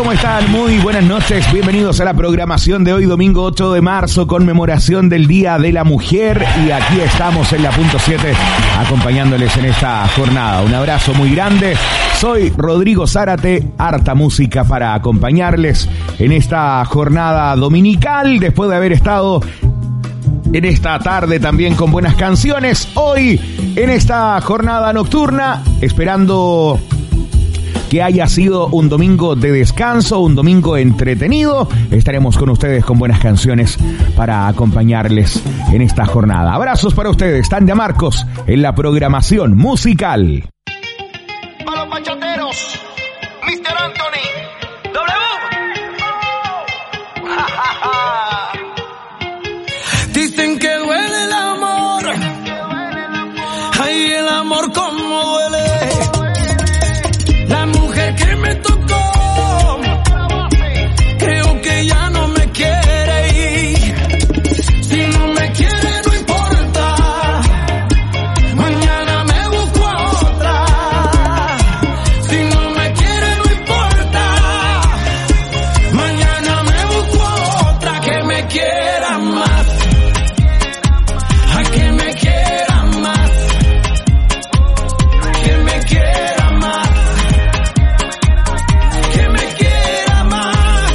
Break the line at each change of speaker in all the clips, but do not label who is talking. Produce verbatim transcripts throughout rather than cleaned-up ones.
¿Cómo están? Muy buenas noches, bienvenidos a la programación de hoy, domingo ocho de marzo, conmemoración del Día de la Mujer, y aquí estamos en la punto siete acompañándoles en esta jornada. Un abrazo muy grande, soy Rodrigo Zárate, harta música para acompañarles en esta jornada dominical, después de haber estado en esta tarde también con buenas canciones. Hoy, en esta jornada nocturna, esperando que haya sido un domingo de descanso, un domingo entretenido, estaremos con ustedes con buenas canciones para acompañarles en esta jornada. Abrazos para ustedes, Tania Marcos, en la programación musical.
Para los bachateros, mister Anthony, W.
Dicen que duele el amor, ay, el amor como duele. La mujer que me tocó, creo que ya no me quiere ir. Si no me quiere no importa, mañana me busco a otra. Si no me quiere no importa, mañana me busco a otra que me quiera más. A que me quiera más, que me quiera más, que me quiera más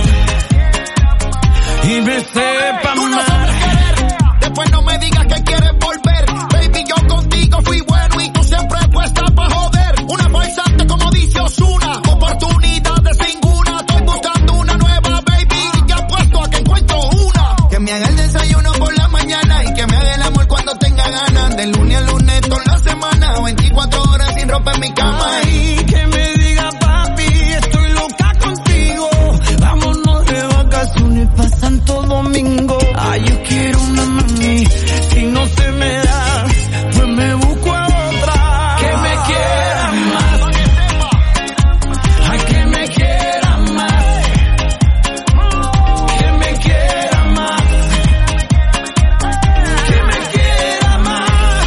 y me sepa
Tú no
más.
sabes querer, después no me digas que quieres volver. Baby, yo contigo fui bueno y tú siempre puesta pa' joder. Una falsante como dice Ozuna, oportunidades ninguna. Estoy buscando una nueva, baby, y ya apuesto a que encuentro una. Que me haga el desayuno por la mañana y que me haga el amor cuando tenga ganas. De lunes a lunes toda la semana, veinticuatro horas sin ropa en mi cama.
Ay, que me diga papi, estoy loca contigo. Vámonos de vacaciones pa' Santo Domingo. Ay, yo quiero una mami, si no se me da, pues me busco a otra. Que me quiera más, ay, que me quiera más, que me quiera más, que me quiera más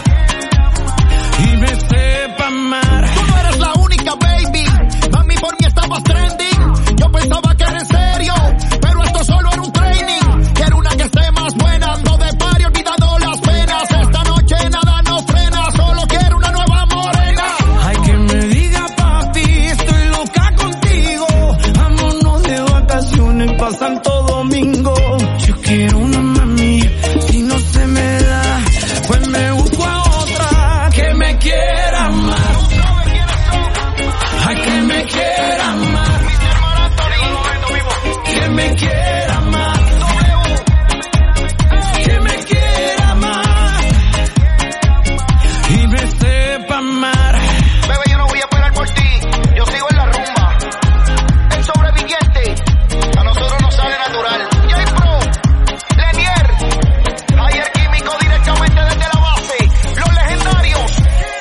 y me sepa amar.
Tú no eres la única, baby. Mami, por mí estabas trending. Yo pensaba que era en serio, pero esto solo era un training. Quiero una que esté más buena, ando de party olvidando las penas. Esta noche nada nos frena, solo quiero una nueva morena.
Ay, que me diga papi, estoy loca contigo. Vámonos de vacaciones pa' Santo Domingo. Yo quiero una mami, si no se me da, pues me busco a otra. Que me quiera más, ay, que me quiera más, que me quiera más, que me quiera más y me sepa amar.
Bebé, yo no voy a esperar por ti, yo sigo en la rumba. El sobreviviente, a nosotros nos sale natural. J-Pro, Lenier, Ayer Químico directamente desde la base. Los legendarios.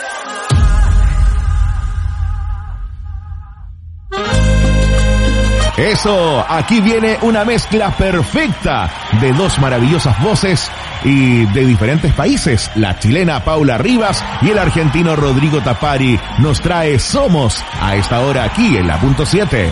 Eso, aquí viene una mezcla perfecta de dos maravillosas voces y de diferentes países. La chilena Paula Rivas y el argentino Rodrigo Tapari nos trae Somos a esta hora aquí en la punto siete.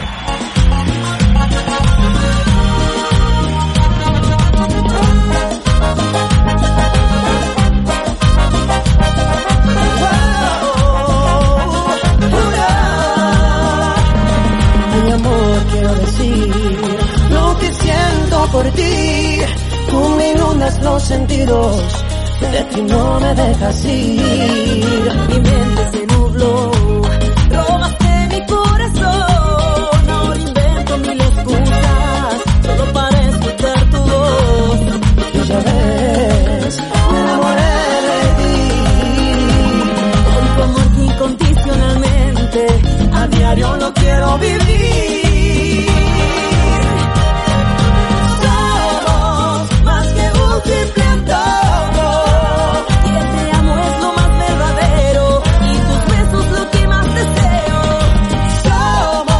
Mi amor, quiero decir lo que siento por ti. Tú me inundas los sentidos, de ti no me dejas ir. Mi mente se nubló, robaste mi corazón. Ahora invento mil excusas, solo para escuchar tu voz. Y ya ves, me enamoré de ti. Con tu amor incondicionalmente, a diario lo quiero vivir. Somos más que un simple antojo, y el te amo es lo más verdadero, y tus besos lo que más deseo. Somos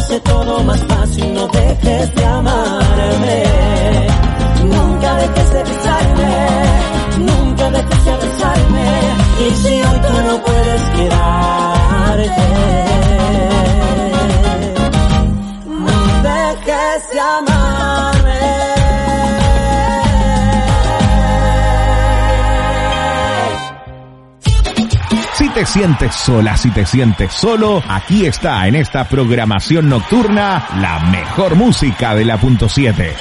hace todo más fácil, no dejes de amarme. Nunca dejes de besarme, nunca dejes de besarme. Y si hoy tú no puedes quedarte, no dejes de amarme.
Si te sientes sola, si te sientes solo, aquí está en esta programación nocturna la mejor música de la punto siete.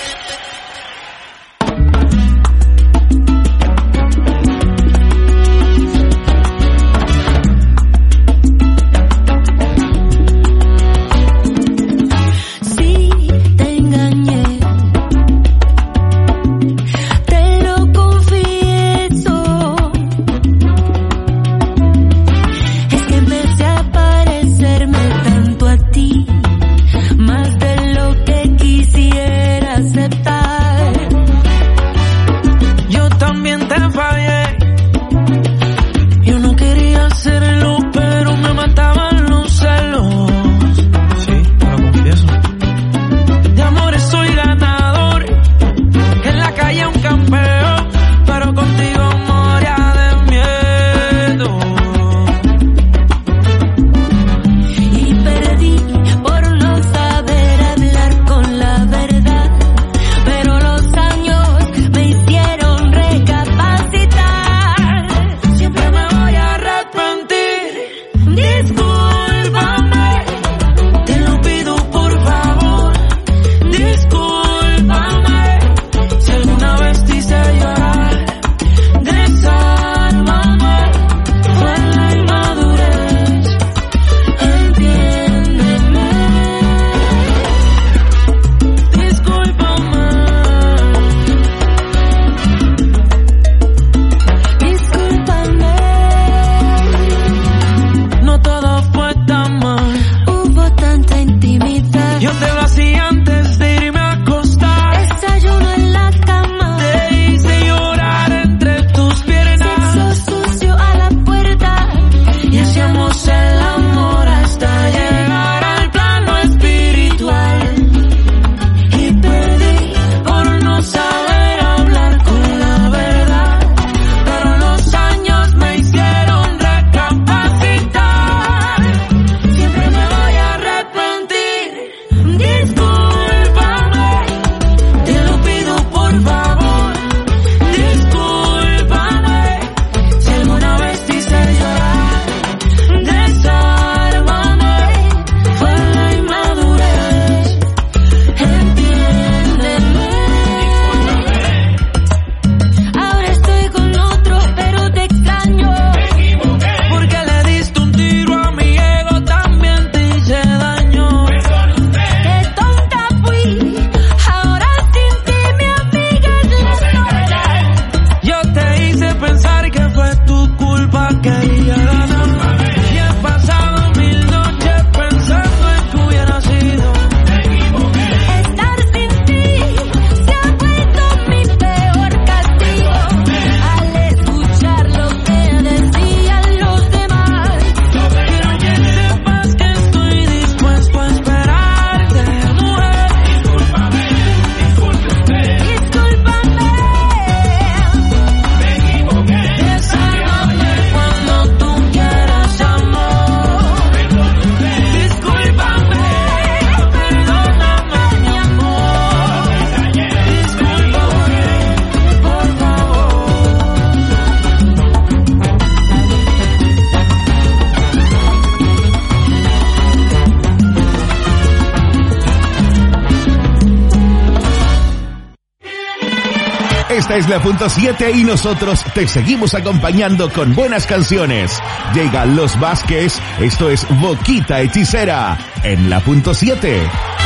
Esta es la punto siete y nosotros te seguimos acompañando con buenas canciones. Llegan Los Vázquez, esto es Boquita Hechicera, en la punto siete.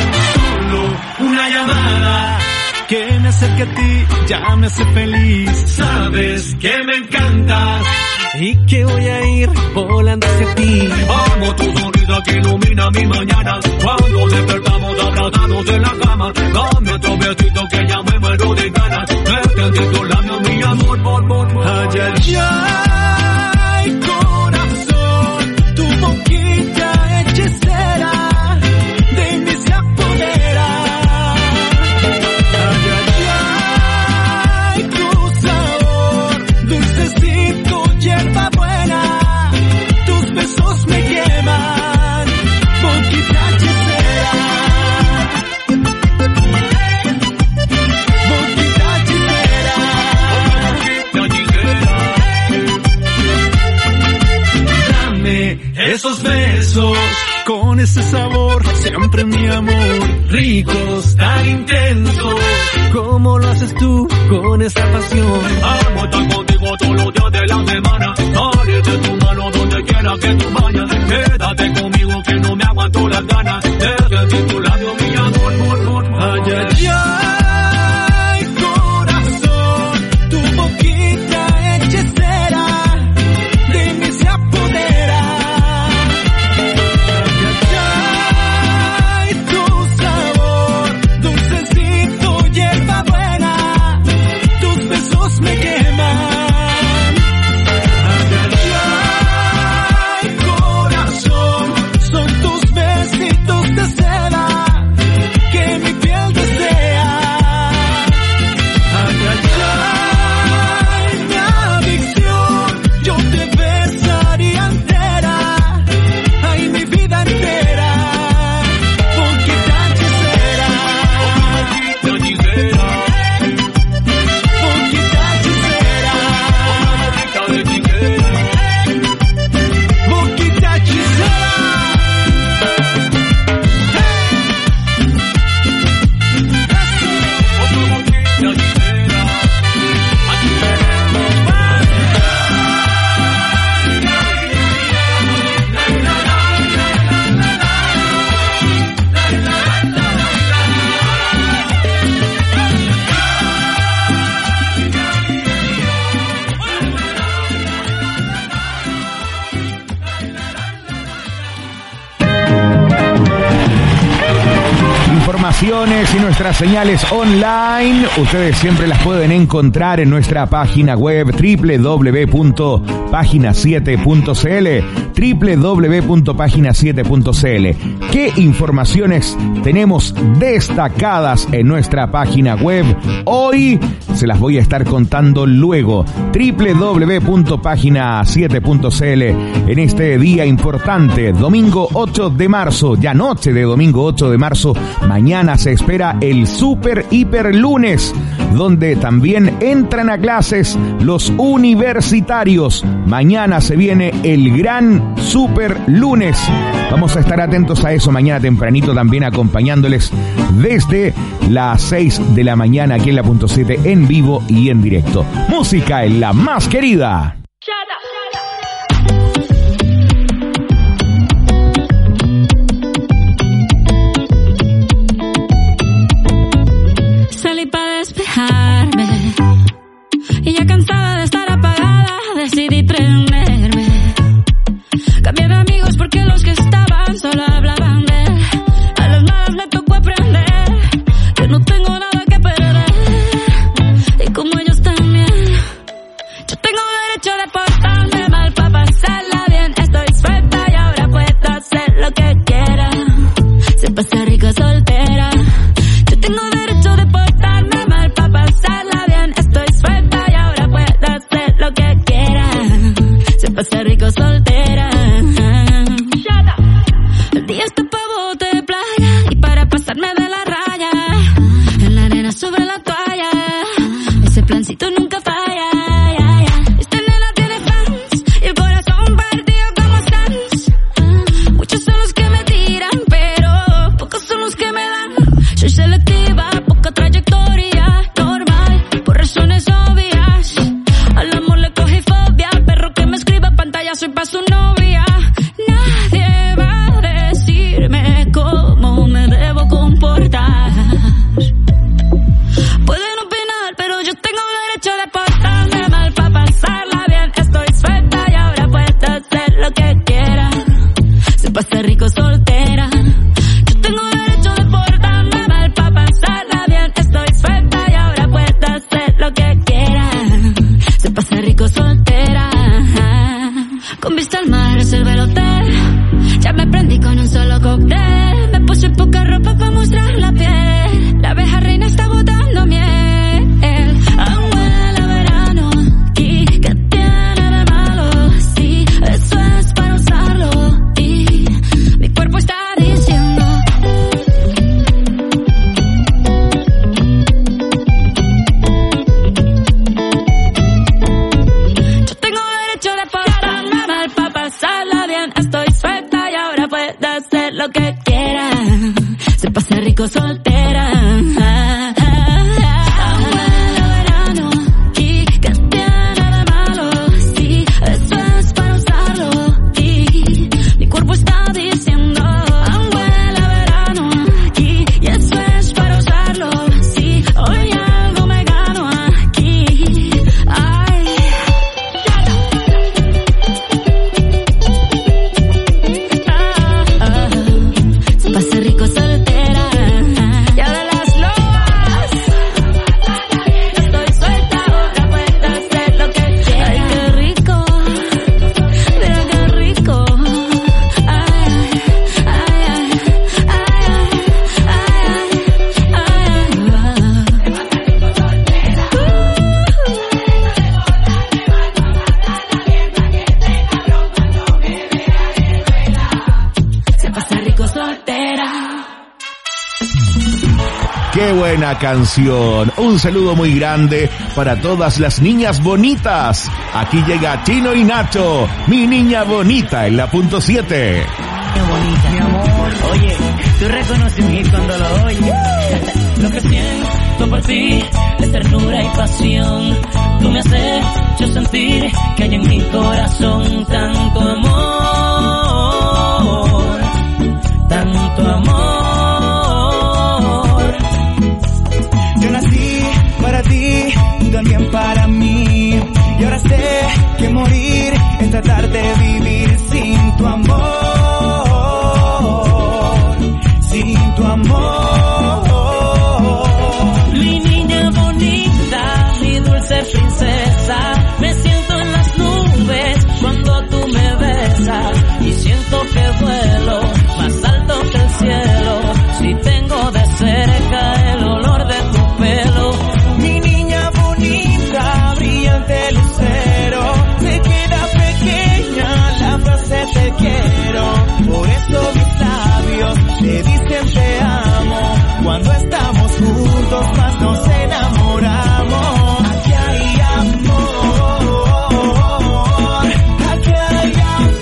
Una llamada que me acerque a ti, ya me hace feliz. Sabes que me encantas y que voy a ir volando hacia ti.
Amo tu sonrisa que ilumina mi mañana. Cuando despertamos abrazados en la cama, dame otro besito que ya me muero de ganas. Metí tus labios, mi amor, por por
Ay, ay, ay, corazón, tu boquita hechicera de mis besos con ese sabor, siempre mi amor. Ricos, tan intensos, como lo haces tú con esa pasión.
Amo estar contigo todos los días de la semana. Salir de tu mano donde quiera que tú vayas. Quédate conmigo que no me aguanto las ganas de sentir tu labio, mi amor, amor, amor.
Ay, ay, ay, corazón, tu boquita hechicera de mí se apodera. Ay, ay, tu sabor, dulcecito, hierba buena, tus besos me queman. Ay, ay, ay, corazón, son tus besitos de seda que mi piel desea. Ay, ay, ay, mi adicción, yo te besaría entera. Ay, mi vida entera, boquita hechicera. Boquita hechicera. Boquita hechicera. Boquita hechicera.
Informaciones y nuestras señales online, ustedes siempre las pueden encontrar en nuestra página web doble u doble u doble u punto página siete punto c l, doble u doble u doble u punto página siete punto c l. ¿Qué informaciones tenemos destacadas en nuestra página web? Hoy se las voy a estar contando luego. doble u doble u doble u punto página siete punto c l en este día importante, domingo ocho de marzo, ya noche de domingo ocho de marzo. Mañana se espera el Super Hiper Lunes, donde también entran a clases los universitarios. Mañana se viene el gran Super Lunes. Vamos a estar atentos a eso mañana tempranito, también acompañándoles desde las seis de la mañana aquí en la punto siete, en vivo y en directo. Música en la más querida.
Salí para despejarme y ya cansada de estar apagada decidí prenderme. Cambié de amigos porque los que estaban solo hablaban de él. A las malas me tocó aprender que no tengo nada que perder, y como ellos también, yo tengo derecho de portarme mal para pasarla bien. Estoy suelta y ahora puedo hacer lo que quiera. Se pasa rico soltera. Yo tengo derecho de portarme mal para pasarla bien. Estoy suelta y ahora puedo hacer lo que quiera. Se pasa rico soltera. El día está pa' bote de playa y para pasarme de la raya, en la arena sobre la toalla, ese plancito nunca falla. Esta nena tiene fans y el corazón partido como Sans. Muchos son los que me tiran, pero pocos son los que me dan. Soy selectiva, poca trayectoria, normal, por razones obvias. Al amor le cogí fobia, perro que me escriba pantalla, soy pa' su novia. Nadie va a decirme cómo me debo comportar. Pueden opinar, pero yo tengo derecho de portarme mal para pasarla bien. Estoy suelta y ahora puedo hacer lo que quiera. Se pasa rico soltera. Yo tengo derecho de portarme mal para pasarla rico soltera. Ah, ah, ah, huele a verano y que tiene de malo. Sí, eso es para usarlo y mi cuerpo está diciendo ah, huele a verano aquí y eso es para usarlo. Sí, hoy algo me gano aquí. Ay, ah, ah, se pasa rico soltera. Y ahora las lobas, estoy suelta, ahora puedo hacer lo que quiera. Ay, qué rico, mira qué rico. Ay, ay, ay, ay, ay, ay, ay, se pasa rico soltera.
¡Qué buena canción! Un saludo muy grande para todas las niñas bonitas. Aquí llega Chino y Nacho, mi niña bonita en la punto siete.
Qué bonita, mi amor. Oye, tú reconoces mi hit cuando lo oyes. Lo que siento por ti es ternura y pasión. Tú me has hecho sentir que hay en mi corazón tanto amor, tanto amor.
Yo nací para ti, tú también para mí. Y ahora sé que morir es tratar de vivir sin tu amor, sin tu amor.
Mi niña bonita, mi dulce princesa, me siento en las nubes cuando tú me besas y siento que vuelo más alto que el cielo si tengo de cerca el olor de tu pelo.
Mi niña bonita, brillante lucero, se queda pequeña la frase te quiero. Por eso mis labios te dicen te amo. Cuando estamos juntos más nos enamoramos. Aquí hay amor, aquí hay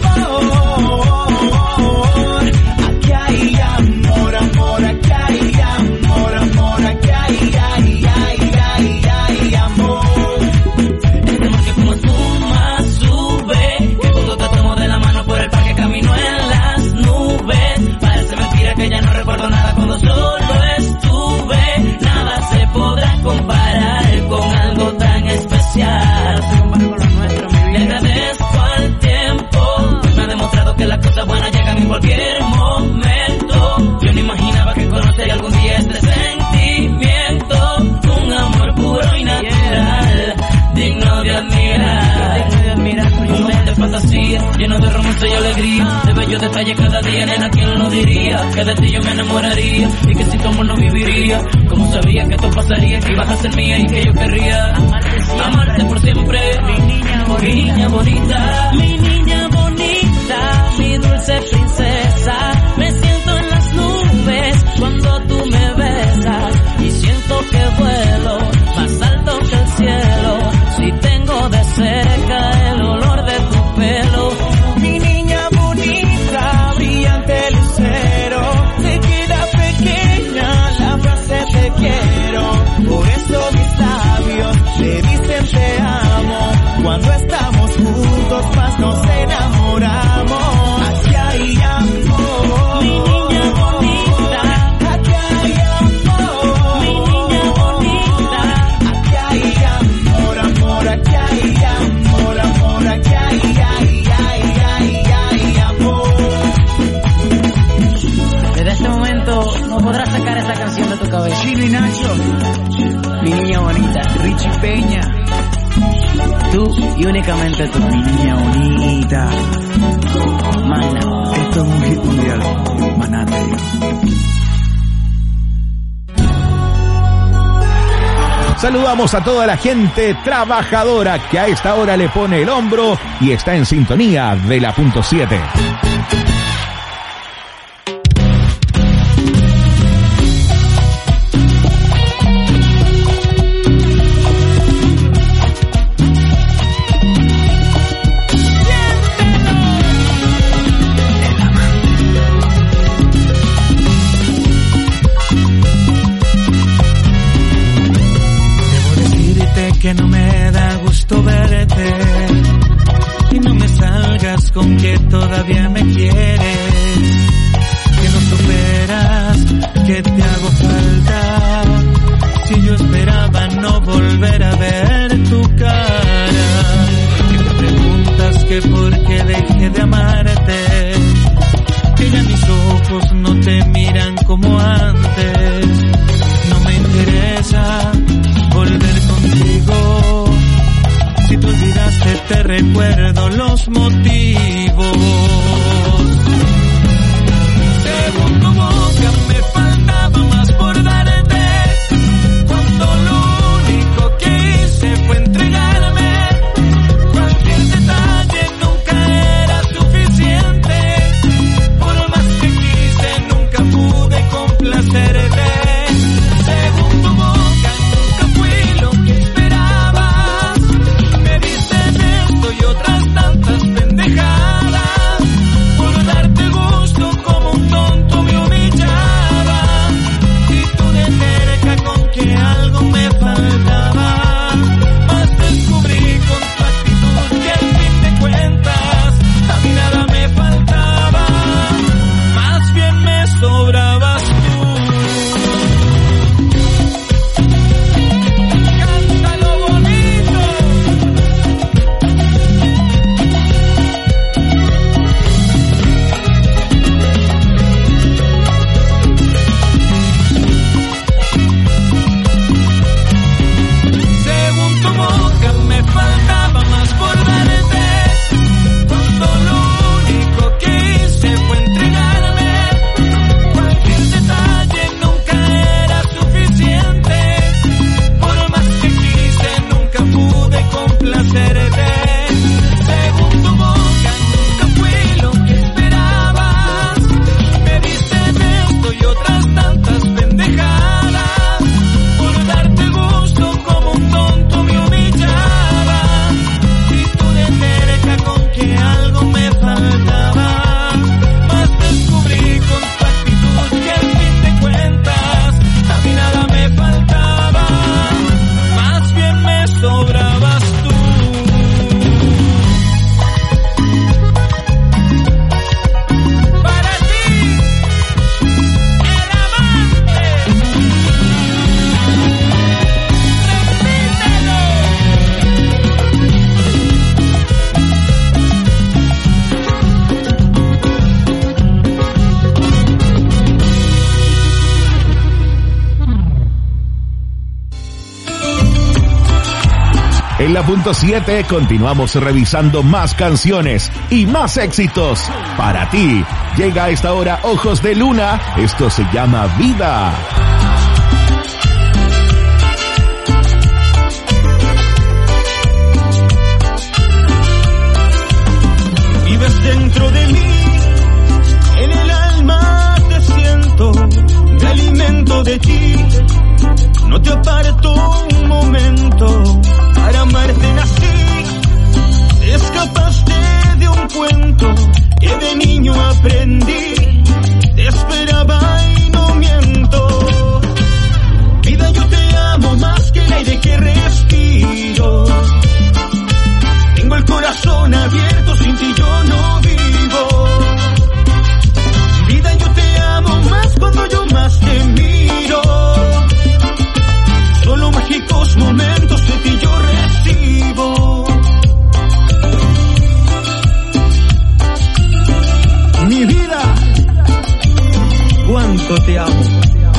amor, aquí hay amor, amor, aquí hay amor, amor, aquí hay, ay, ay, ay, ay, amor.
Este amor que como espuma sube, que cuando te tomo de la mano por el parque camino en las nubes. Parece mentira que ya no recuerdo nada cuando solo estuve. Nada se podrá comparar con algo tan especial. Le agradezco al tiempo, pues me ha demostrado que las cosas buenas llegan en cualquier momento. Yo no imaginaba que conocería algún día este sentimiento, un amor puro y natural, digno de admirar. Un mundo de fantasía, lleno de romance y alegría, de bellos detalles cada día, nena, ¿quién lo diría? Que de ti yo me enamoraría y que sin tu amor no viviría. Como sabía que esto pasaría, que ibas a ser mía y que yo querría amarte por siempre. Mi niña bonita, mi niña bonita, mi niña bonita, mi dulce princesa, me siento en las nubes cuando tú me besas y siento que vuelo más alto que el cielo si tengo de cerca el olor de tu pelo.
Mi niña bonita, brillante lucero, se queda pequeña la frase te quiero. Por eso mis labios te dicen te amo. Cuando estamos juntos más nos enamoramos. Aquí hay amor, mi niña bonita, aquí hay amor, mi niña bonita, aquí hay amor, amor, aquí hay amor, amor, aquí hay, ay, ay, ay, ay, amor.
Desde este momento no podrás sacar esa canción de tu cabeza.
Chino y Nacho,
Mi niña bonita,
Richie Peña,
tú y únicamente tú.
mi niña bonita.
Magna.
Esto es un hit mundial, Manate.
Saludamos a toda la gente trabajadora que a esta hora le pone el hombro y está en sintonía de la punto siete.
que no me da gusto verte y no me salgas con que todavía me quieres, que no superas, que te hago falta, si yo esperaba no volver a ver tu cara, que te preguntas que por qué dejé de amarte, que ya mis ojos no te miran como antes, no me interesa volver contigo, si tú olvidaste te recuerdo los motivos. Según tu boca me faltaba más por darte, cuando lo único que hice fue entregarme, cualquier detalle nunca era suficiente, por más que quise nunca pude complacerte. Según tu boca nunca fui lo que esperabas, me diste esto y otras tantas pendejadas, por darte gusto como un tonto me humillaba, y tú de cerca con que algo me faltaba, más descubrí con tu actitud que al fin de cuentas a mí nada me faltaba, más bien me sobrabas tú. Cántalo bonito. Según tu boca me faltaba más por darte, cuando lo único que hice fue entregarme, cualquier detalle nunca era suficiente, por más que quise nunca pude complacerte. Según tu boca nunca fui lo que esperabas, me diste esto y otras tantas pendejadas, por darte gusto como un tonto me humillaba, y tú de cerca con que algo me faltaba, más descubrí con tu actitud que al fin de cuentas a mí nada me faltaba, más bien me sobrabas tú. Para ti, el amante,
En la punto siete continuamos revisando más canciones y más éxitos. Para ti, llega a esta hora Ojos de Luna, esto se llama Vida.
Vives dentro de mí, en el alma te siento, me alimento de ti, no te aparto un momento, para amarte nací, te escapaste de un cuento que de niño aprendí, te esperaba y no miento, vida yo te amo más que el aire que respiro, tengo el corazón abierto, sin ti yo no vivo, vida yo te amo más cuando yo más te miro, solo mágicos momentos de ti yo recibo. Mi vida, cuánto te amo.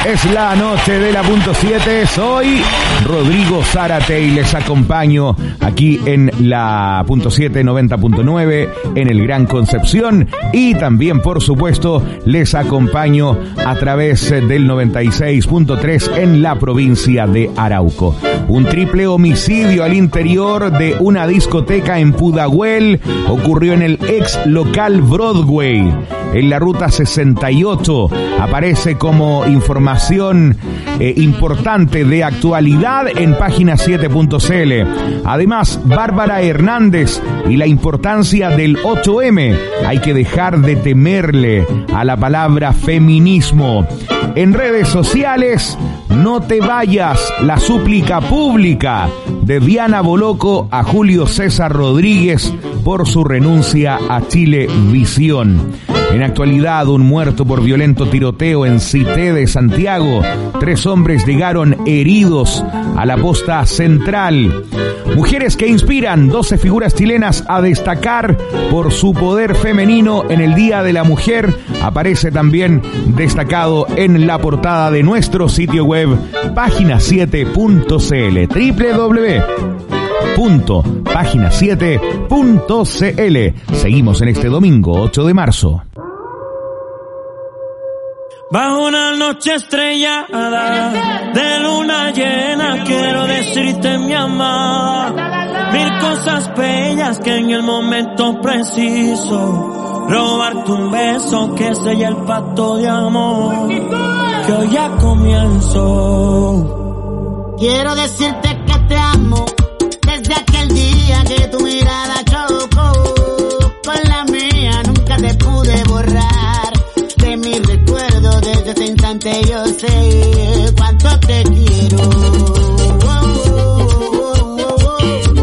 Es la noche de la punto siete. Soy Rodrigo Zárate y les acompaño aquí en la punto siete, noventa punto nueve, en el Gran Concepción, y también, por supuesto, les acompaño a través del noventa y seis punto tres en la provincia de Arauco. Un triple homicidio al interior de una discoteca en Pudahuel ocurrió en el ex local Broadway, en la ruta sesenta y ocho. Aparece como información eh, importante de actualidad en página siete punto c l. Además, Bárbara Hernández y la importancia del ocho eme. Hay que dejar de temerle a la palabra feminismo. En redes sociales, no te vayas, la súplica pública de Diana Boloco a Julio César Rodríguez por su renuncia a Chilevisión. En actualidad, un muerto por violento tiroteo en Cité de Santiago. Tres hombres llegaron heridos a la posta central. Mujeres que inspiran, doce figuras chilenas a destacar por su poder femenino en el Día de la Mujer. Aparece también destacado en la portada de nuestro sitio web, página siete punto c l, doble u doble u doble u punto página siete punto c l. Seguimos en este domingo ocho de marzo.
Bajo una noche estrellada de luna llena, quiero decirte, mi amada, mil cosas bellas que en el momento preciso, robarte un beso que sella el pacto de amor que hoy ya comienzo.
Quiero decirte que te amo desde aquel día que tu mirada chocó con la mía, nunca te pude borrar de mi recuerdo. Desde ese instante yo sé cuánto te quiero. Oh, oh, oh, oh, oh.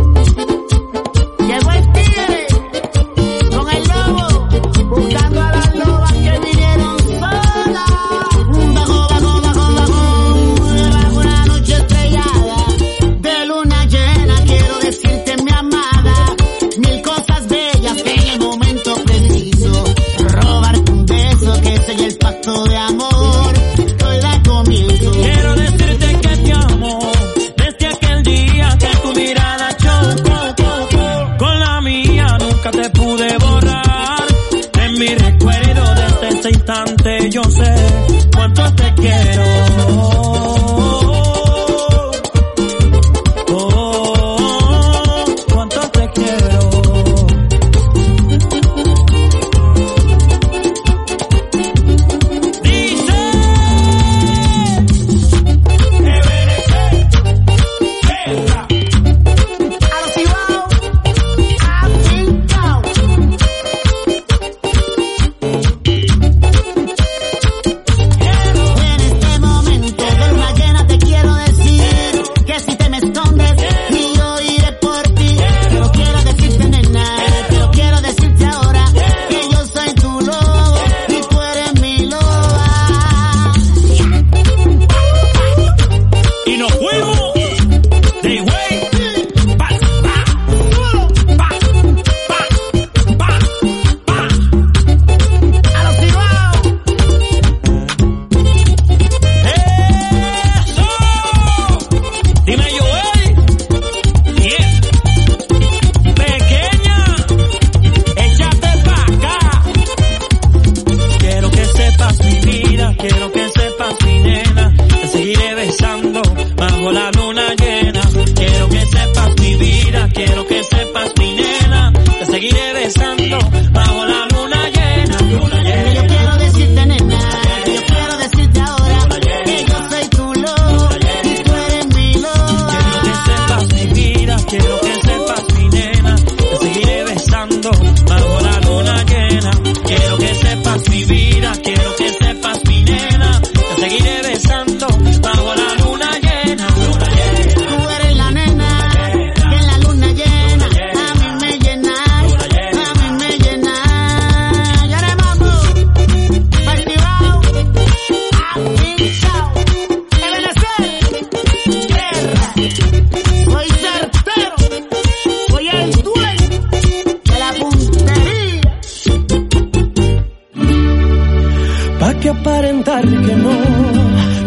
Llegó el tigre con el lobo, buscando a las lobas que vinieron solas. Bajo, bajo, bajo, bajo, bajo una noche estrellada de luna llena, quiero decirte, mi amada, mil cosas bellas que en el momento preciso, robarte un beso que sella el pacto de amor, hoy da comienzo.
Quiero decirte que te amo desde aquel día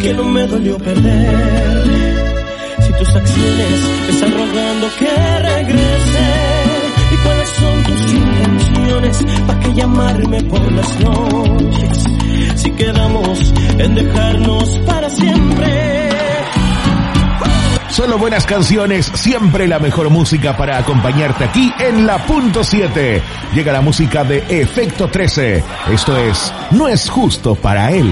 que no me dolió perder. Si tus acciones me están rogando que regrese, ¿y cuáles son tus intenciones? ¿Para qué llamarme por las noches? Si quedamos en dejarnos para siempre.
Solo buenas canciones, siempre la mejor música para acompañarte aquí en la punto siete. Llega la música de Efecto trece. Esto es No es justo para él.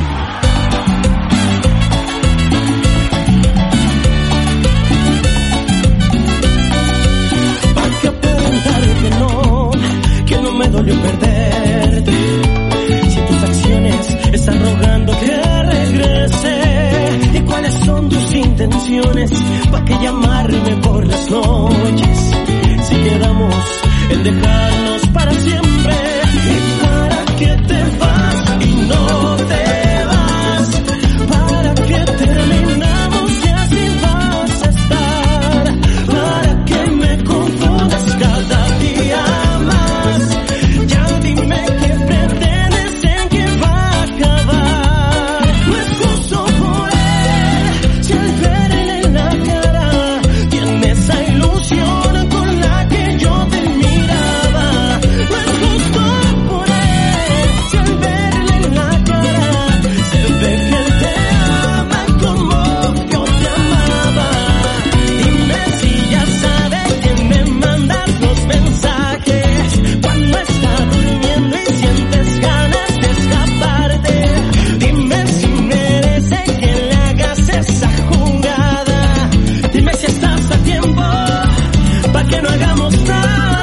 ¿Para qué aparentar que no, que no me dolió perderte? Si tus acciones están rogando que regrese, ¿y cuáles son tus intenciones? ¿Para qué llamarme por las noches? Si quedamos en dejarnos para siempre. ¿Y para qué te vas y no te vas? ¿Para qué terminamos y así vas a estar? ¿Para qué me confundes cada día más? Ya dime qué pretendes, en qué va a acabar. No es justo por él, si al verle en la cara tiene esa ilusión con la que yo te miraba. No es justo por él, si al verle en la cara se ve que él te ama como yo te amaba. Dime si ya sabes que me mandas los mensajes cuando estás durmiendo y sientes ganas de escaparte. Dime si merece que le hagas esa jugada. Dime si estás a tiempo para que no hagamos nada.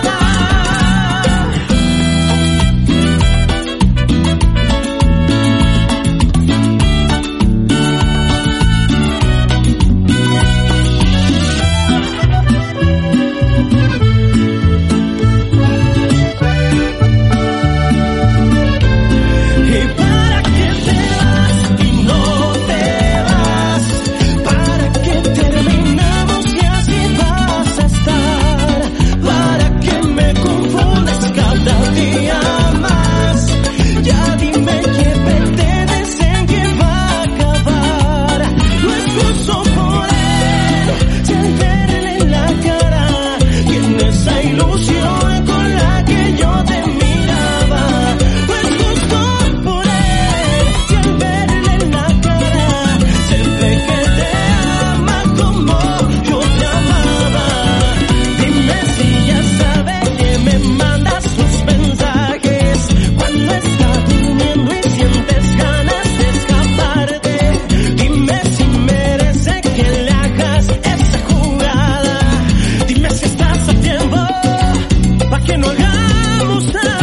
¿Y para qué te vas y no te vas? ¿Para qué terminamos y así vas a estar? ¿Para qué me confundes cada día más? Ya dime qué pretendes, en qué va a acabar. No es justo por él, si al verle en la cara tiene esa ilusión con la que yo te miraba. No es justo por él, si al verle en la cara se ve que te ama como yo te amaba. Dime si ya sabes que me mandas tus mensajes cuando estás durmiendo y sientes ganas de escaparte. Dime si merece que le hagas esa jugada. Dime si estás a tiempo para que no hagamos nada.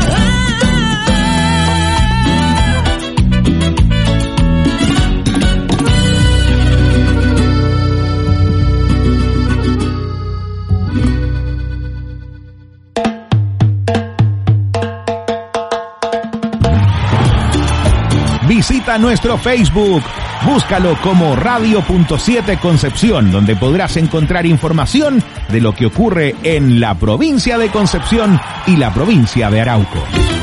Visita nuestro Facebook, búscalo como Radio punto siete Concepción, donde podrás encontrar información de lo que ocurre en la provincia de Concepción y la provincia de Arauco.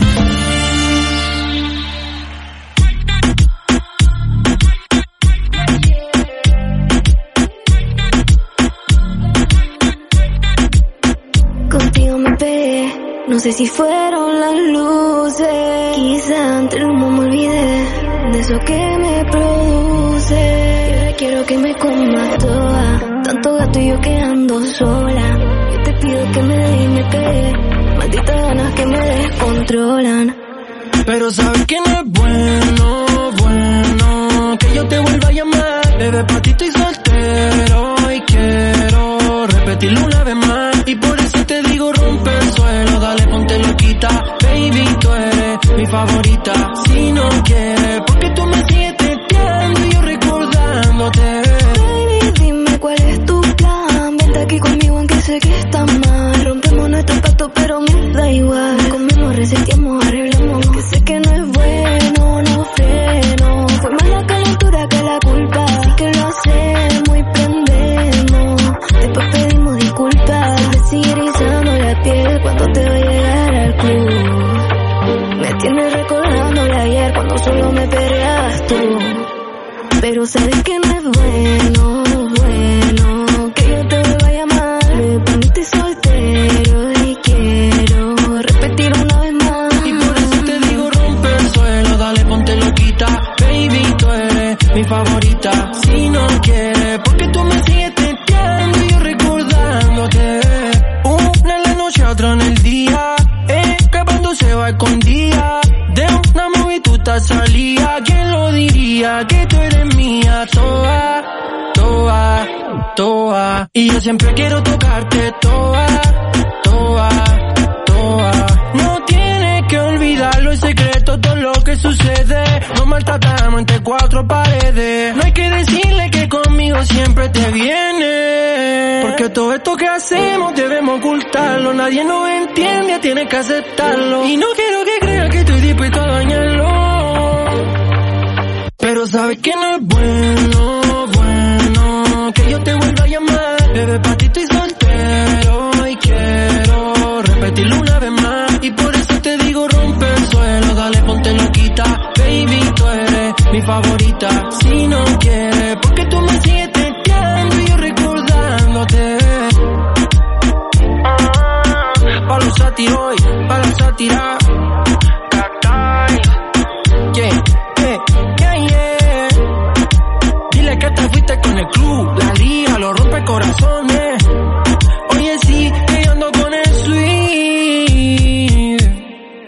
Contigo me pegué, no sé si fueron las luces. Quizá entre el humo me olvidé de eso que me produce. Y ahora quiero que me comas toda, tanto gato y yo quedando sola. Yo te pido que me des y me pegué, malditas ganas que me descontrolan.
Pero sabes que no es bueno, bueno que yo te vuelva a llamar. Bebé, patito y soltero, y quiero repetirlo una vez más. Y por eso te digo, rompe el suelo, dale, ponte loquita. Baby, tú eres mi favorita. Si no quieres, porque tú me sigues testeando y yo recordándote.
Baby, dime cuál es tu plan. Vente aquí conmigo aunque sé que está mal. Rompemos nuestro pacto pero me da igual. Comemos, reseteamos, arreglamos. Que sé que no es bueno, no freno. Fue más la calentura que la culpa. Así que lo hacemos y prendemos. Después pedimos disculpas. Me sigue erizando la piel cuando te voy a llegar al club. Me tienes recordando de ayer cuando solo me peleabas tú. pero sabes que no es bueno, bueno, que yo te vuelva a llamar. Me poniste soltero y quiero repetir una vez más.
Y por eso te digo rompe el suelo, dale ponte loquita. Baby, tú eres mi favorita. Si no quieres, porque tú me sigues testeando y yo recordándote. Una en la noche, otra en el día, escapándose va escondida. De una movie tú te salía. ¿Quién lo diría? Que tú eres mía. Toa, toa, toa. Y yo siempre quiero tocarte. Toa, toa, toa. No tienes que olvidarlo, es secreto todo lo que sucede. Nos maltratamos entre cuatro paredes. No hay que decirle que conmigo siempre te viene. Porque todo esto que hacemos debemos ocultarlo. Nadie nos entiende, tienes que aceptarlo. Y no quiero que creas que estoy dispuesto a dañarlo. Pero sabes que no es bueno, bueno, que yo te vuelva a llamar. Bebé, pa' ti estoy soltero y quiero repetirlo una vez más. Y por eso te digo rompe el suelo, dale ponte loquita. Baby, tú eres mi favorita. Si no quieres, porque tú me sigues testeando y yo recordándote. Pa' los sátiros, pa' la sátira. Cacay. Yeah, yeah, yeah, yeah. Dile que te fuiste con el club. La liga lo rompe corazones. Oye, sí, que yo ando con el sweet.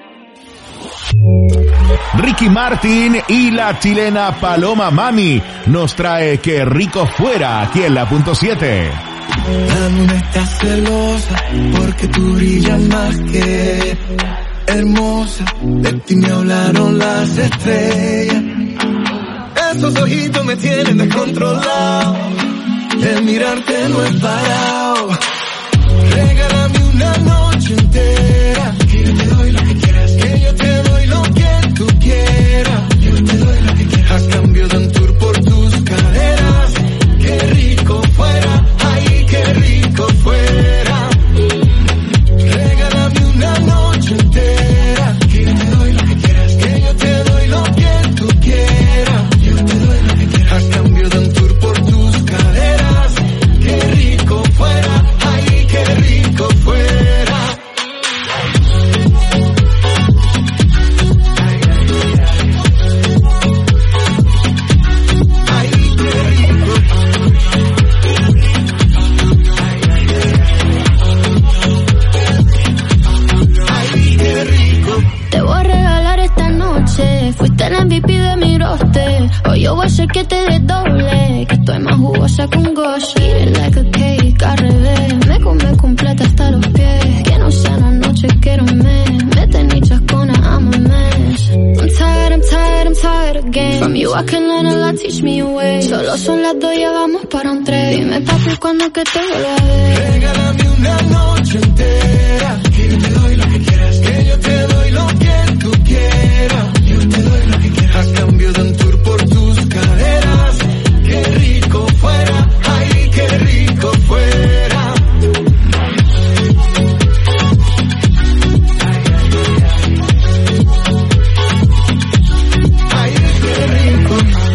Ricky Martin y la chilena Paloma Mami nos trae Qué rico fuera aquí en la punto siete.
La luna está celosa porque tú brillas más que hermosa. De ti me hablaron las estrellas. Esos ojitos me tienen descontrolado. El mirarte no es parado. Regálame una noche entera. Que yo te doy lo que quieras. Que yo te doy lo que tú quieras. Yo te doy lo que quieras. A cambio de un tour por tus caderas. Qué rico fuera. Ay, qué rico fuera. Regálame una noche entera. Que yo te doy lo que quieras. Que yo te doy lo que tú quieras. Yo te doy lo que quieras. A cambio de un tour por tus caderas. Qué rico fuera. Ay, qué rico fuera.
Fuiste la M V P de mi roster. Hoy yo voy a hacer que te desdoble. Que estoy más jugosa que un gosh. Eat it like a cake, al revés. Me come completa hasta los pies. Que no sea una noche, quiero un mes. Me tenés chascona, I'm a mess. I'm tired, I'm tired, I'm tired again. From you I can learn a lot, teach me a way. Solo son las dos, ya vamos para un tres. Dime papi, cuando que te vuelva a ver.
Regálame una noche entera. Que yo te doy lo que quieras. Que yo te doy lo que tú quieras. Yo te doy lo que quieras. A cambio de un tour por tus caderas. Qué rico fuera. Ay, qué rico fuera. Ay, qué rico.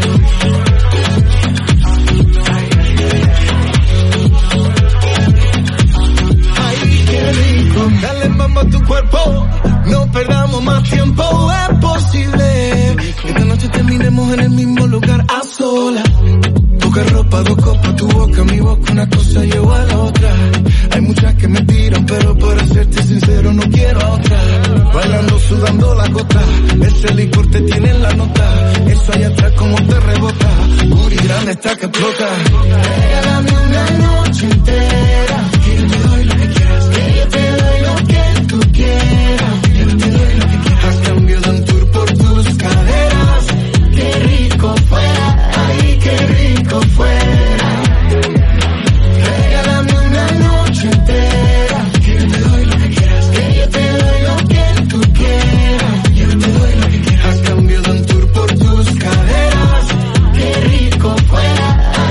Ay, qué rico. Dale mambo a tu cuerpo. No perdamos más tiempo, es posible que esta noche terminemos en el mismo lugar a solas. Poca ropa, dos copas, tu boca, mi boca, una cosa lleva a la otra. Hay muchas que me tiran, pero para serte sincero no quiero a otra. Bailando, sudando la gota, ese licor te tiene en la nota. Eso allá atrás como te rebota, Uri grande está que explota. Regálame una noche entera, que yo te doy lo que quieras, que yo te doy lo que tú quieras. Yo te doy lo que quieras. A cambio de un tour por tus caderas. Qué rico fuera. Ay, qué rico fuera. Regálame una noche entera. Que yo te doy lo que quieras. Que yo te doy lo que tú quieras. Yo te doy lo que quieras. A cambio de un tour por tus caderas. Qué rico fuera.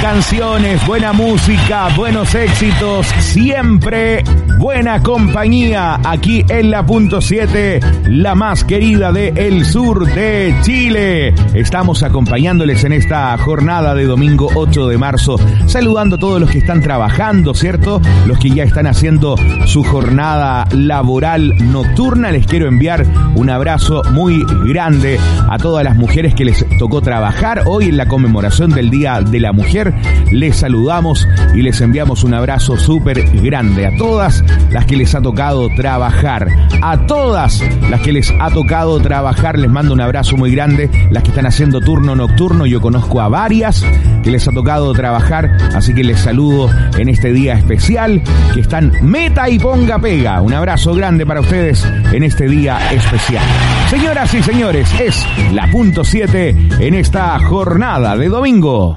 canciones, buena música, buenos éxitos, siempre buena compañía aquí en la punto siete, la más querida de el sur de Chile. Estamos acompañándoles en esta jornada de domingo ocho de marzo, saludando a todos los que están trabajando, ¿cierto? Los que ya están haciendo su jornada laboral nocturna. Les quiero enviar un abrazo muy grande a todas las mujeres que les tocó trabajar hoy en la conmemoración del Día de la Mujer. Les saludamos y les enviamos un abrazo súper grande a todas las que les ha tocado trabajar. A todas las que les ha tocado trabajar les mando un abrazo muy grande. Las que están haciendo turno nocturno, yo conozco a varias que les ha tocado trabajar, así que les saludo en este día especial, que están meta y ponga pega. Un abrazo grande para ustedes en este día especial. Señoras y señores, es la punto siete en esta jornada de domingo.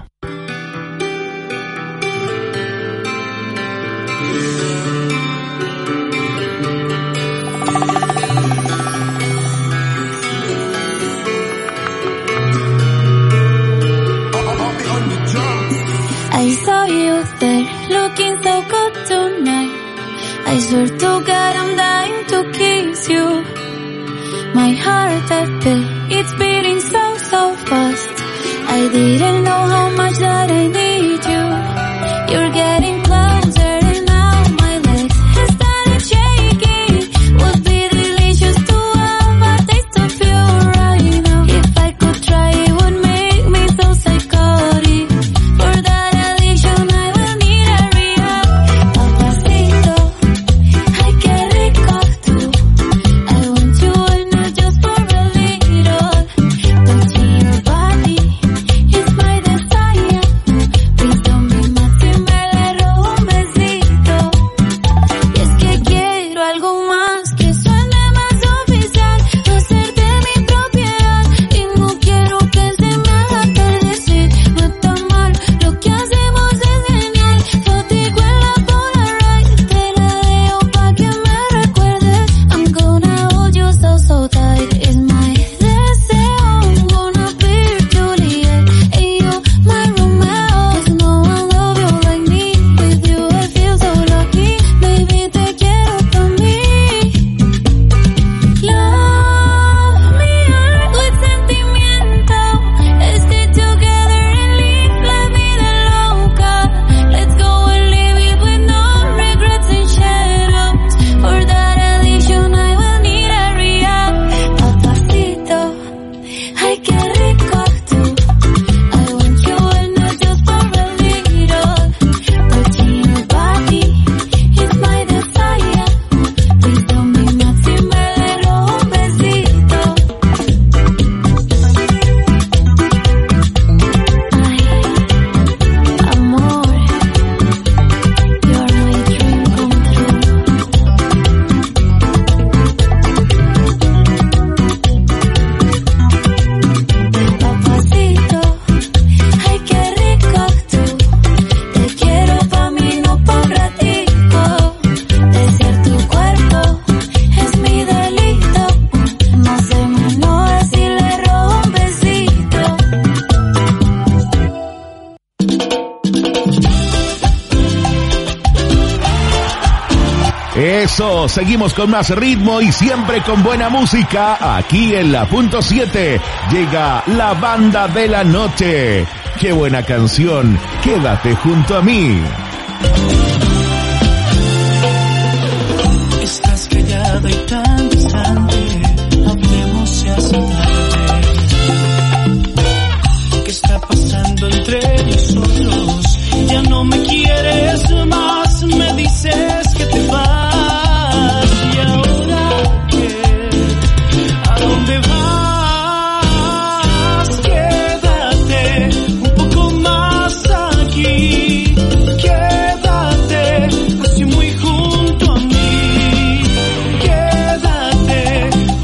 I saw you there, looking so good tonight. I swear to God I'm dying to kiss you. My heart, I feel it's beating so, so fast. I didn't know how much that I need you. You're getting closer and now my legs have started shaking. Would be delicious to have a taste of you right now. If I could try, it would make me so psychotic. For that addiction I will need a rehab. Papacito, ay qué rico tú. I want you and not just for a little. Touching your body is my desire. Please don't be mad si me le robo un besito. Y es que quiero algo más que suene más oficial. Hacerte mi propiedad y no quiero que se me haga tarde. Si no está mal, lo que hacemos es genial. Contigo en la Polaroid, te la dejo pa' que me recuerdes. I'm gonna hold you so, so tight. It's my deseo. I'm gonna be your Juliet and you my Romeo. 'Cause no one love you like me. With you I feel so lucky. Baby, te quiero pa' mí. Love me hard with sentimiento. Stay together and live la vida loca. Let's go and live it with no regrets and shadows. For that addiction I will need a rehab. Papacito, ay qué rico tú. I want you and not just for a little. Touching your body is my desire. Please don't be mad si me le robo un besito. Ay, amor, you're my dream come true. Papacito, ay qué rico tú. Te quiero pa' mí, no pa' un ratico. Desear tu cuerpo es mi delito. No se me enoja si le robo un besito.
Eso, seguimos con más ritmo y siempre con buena música. Aquí en la punto siete llega la banda de la noche. Qué buena canción, quédate junto a mí.
Estás callada y tan distante, hablemos si hace tarde. ¿Qué está pasando entre nosotros? Ya no me quieres más, me dices que te vas. ¿Y ahora qué? ¿A dónde vas? Quédate un poco más aquí. Quédate así muy junto a mí. Quédate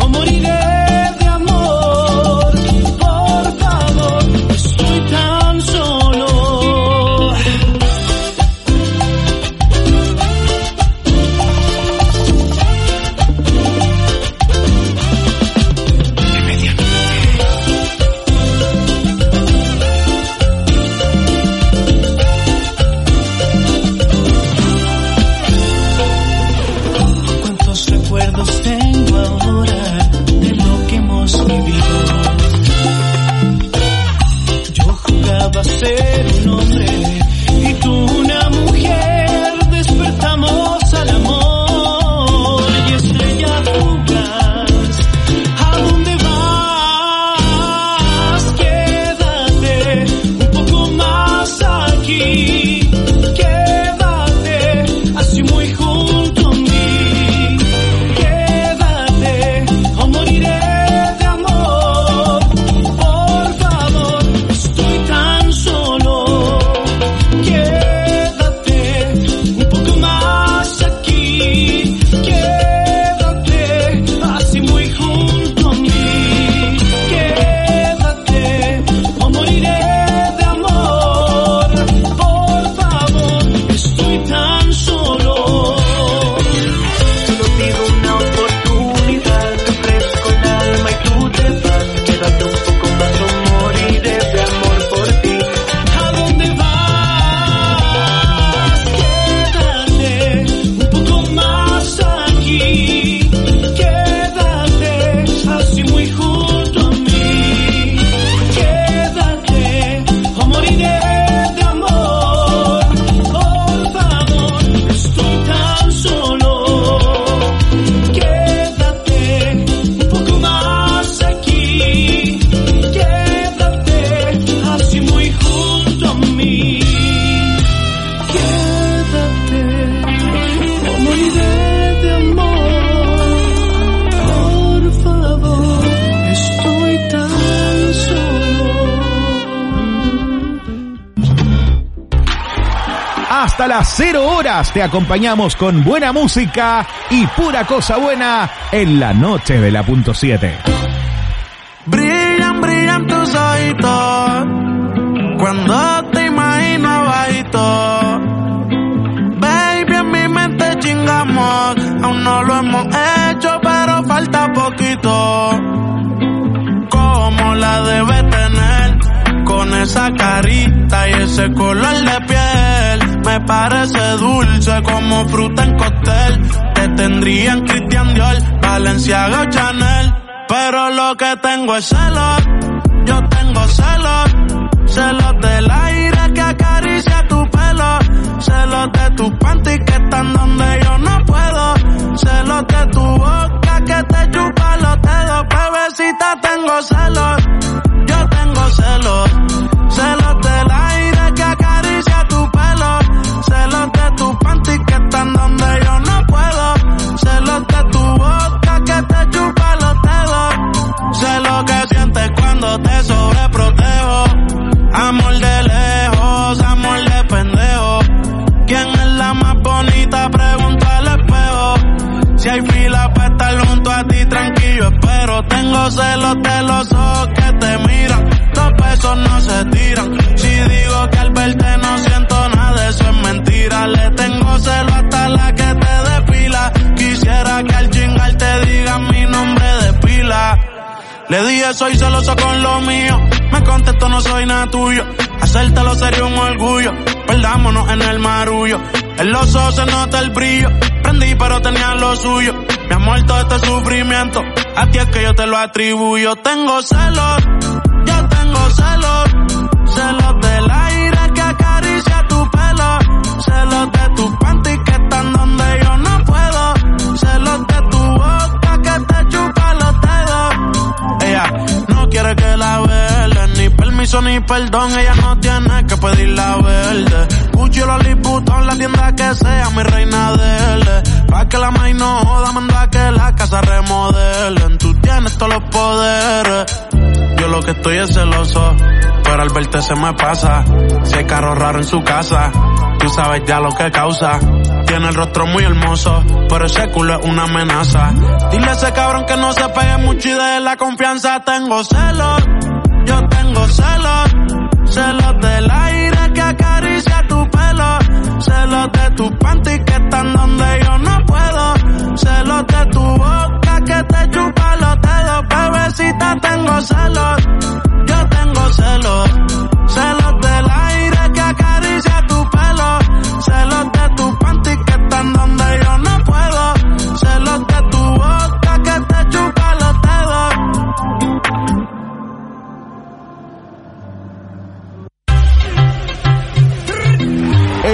a ser un hombre y tú una mujer. Despertamos al amor y estrella fugaz. ¿A dónde vas? Quédate un poco más aquí. Quédate así muy junto a mí. Quédate o moriré de amor. Por favor, estoy tan solo. Quédate un poco más aquí. Quédate así muy junto a mí. Quédate o moriré de amor. Por favor, estoy tan solo. Solo pido una oportunidad. Te ofrezco el alma y tú te vas. Quédate un poco más o moriré de amor por ti. ¿A dónde vas? Quédate un poco más aquí. Quédate así muy junto a mí. Quédate o moriré de amor. Por favor, estoy tan solo. Quédate un poco más aquí. Quédate así muy junto a mí. Quédate o moriré de amor. Por favor, estoy tan solo.
Hasta las cero horas te acompañamos con buena música y pura cosa buena en la noche de la punto siete.
Brillan, brillan tus ojitos cuando te imagino abajito. Baby, en mi mente chingamos, aún no lo hemos hecho, pero falta poquito. Como la debes tener, con esa carita y ese color de piel. Me parece dulce como fruta en cóctel. Te tendría en Christian Dior, Balenciaga o Chanel. Pero lo que tengo es celos, yo tengo celos. Celos del aire que acaricia tu pelo. Celos de tus panties que están donde yo no puedo. Celos de tu boca que te chupa los dedos. Bebecita, tengo celos, yo tengo celos. Celos del aire que acaricia tu pelo. Celos de tus panties que están donde yo no puedo. Celos de tu boca que te chupa los dedos. Sé lo que sientes cuando te sobreprotejo. Amor de lejos, amor de pendejo. ¿Quién es la más bonita? Pregunto al espejo. Si hay fila para estar junto a ti, tranquilo espero. Tengo celos de los ojos que te miran. Los besos no se tiran. Si digo que al verte no siento nada, eso es mentira. Le tengo celo hasta la que te depila. Quisiera que al chingar te diga mi nombre de pila. Le dije soy celoso con lo mío. Me contestó no soy nada tuyo. Hacértelo sería un orgullo. Perdámonos en el marullo. En los ojos se nota el brillo. Prendí pero tenía lo suyo. Mi amor, todo este sufrimiento a ti es que yo te lo atribuyo. Tengo celos, yo tengo celos. Celos del aire que acaricia tu pelo. Celos de tus panties que están donde yo no puedo. Celos de tu boca que te chupa los dedos. Ella no quiere que la vele, ni permiso ni perdón, ella no tiene que pedir la verde. Gucci o Lolliputón, la tienda que sea, mi reina dele. Pa' que la maíz no joda, manda que la casa remodelen. Tú tienes todos los poderes, yo lo que estoy es celoso, pero al verte se me pasa. Si hay carro raro en su casa, tú sabes ya lo que causa. Tiene el rostro muy hermoso, pero ese culo es una amenaza. Dile a ese cabrón que no se pegue mucho y de la confianza. Tengo celos, yo tengo celos. Celos del aire que acaricia tu pelo. Celos de tus panties que están donde yo no puedo. Celos de tu boca que te chupa los dedos. Bebecita, tengo celos, yo tengo celos. Celos del aire que acaricia tu pelo. Celos de tus panties que están donde yo no puedo. Celos de tu boca que te chupa los dedos.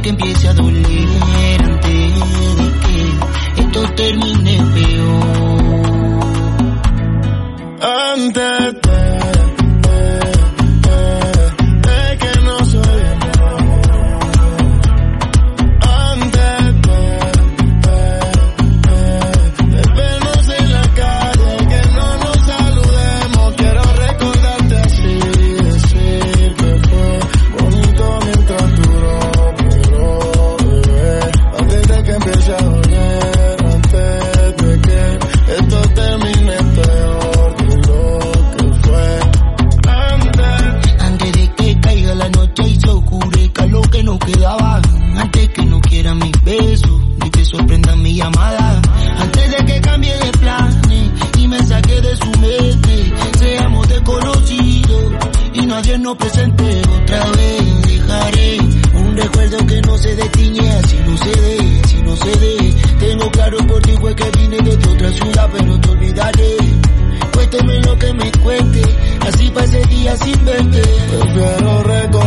de que empiece a doler, antes de que esto termine peor.
Antes de, de, de, de que no soy amor. Antes de, de, de, de vernos en la calle, que no nos saludemos. Quiero recordarte así, decir que fue bonito mientras duró, pero bebé, antes de que empiece a doler, antes de que esto termine peor.
No quedaba, antes que no quiera mis besos, ni te sorprenda mi llamada, antes de que cambie de planes y me saque de su mente, seamos desconocidos y nadie nos presente otra vez. Dejaré un recuerdo que no se detiñe, así no se dé, si no se dé. Tengo claro por ti fue que vine desde otra ciudad, pero te olvidaré. Cuénteme lo que me cuente, así pasé días sin verte.
Prefiero recordar